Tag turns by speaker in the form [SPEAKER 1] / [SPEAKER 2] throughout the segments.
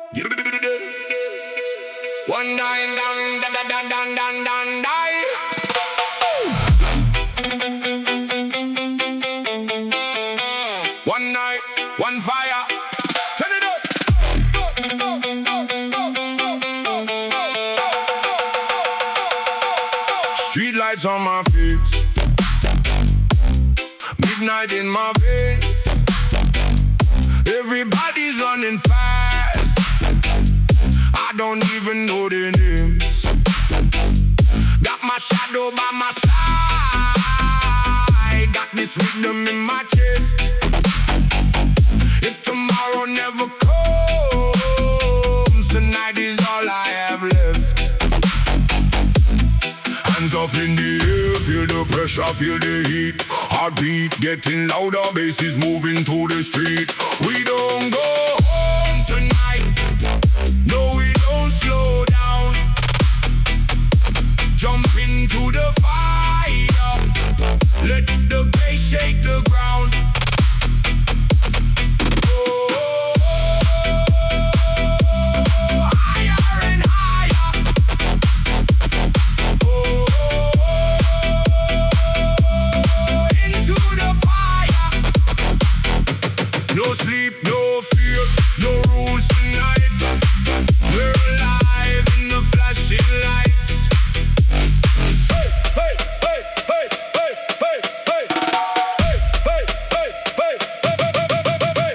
[SPEAKER 1] One nine down, da da da down, down, down, die. One night, one fire. Turn it up. Street lights on my face, midnight in my veins. Everybody's running fast, I don't even know their names. Got my shadow by my side, got this rhythm in my chest. If tomorrow never comes, tonight is all I have left. Hands up in the air, feel the pressure, feel the heat. Heartbeat getting louder, bass is moving to the street. We don't go home tonight, no we don't slow down. Jump into the fire, let the bass shake the ground. No sleep, no fear, no rules tonight. We're alive in the flashing lights. Hey, hey, hey, hey, hey, hey, hey. Hey, hey, hey, hey, hey,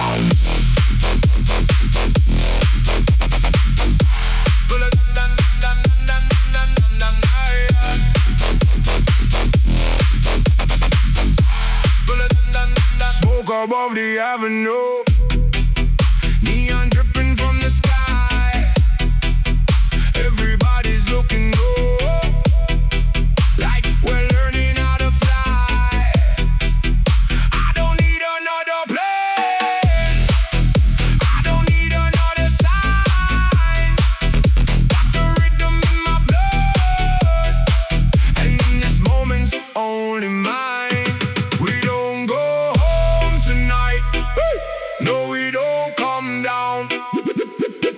[SPEAKER 1] Smoke above the avenue, neon dripping from the sky. Everybody's looking low, like we're learning how to fly. I don't need another plane, I don't need another sign. Got the rhythm in my blood, and this moment's only mine. We don't go home tonight, no we don't come down.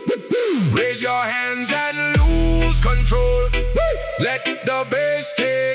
[SPEAKER 1] Raise your hands and lose control, let the bass take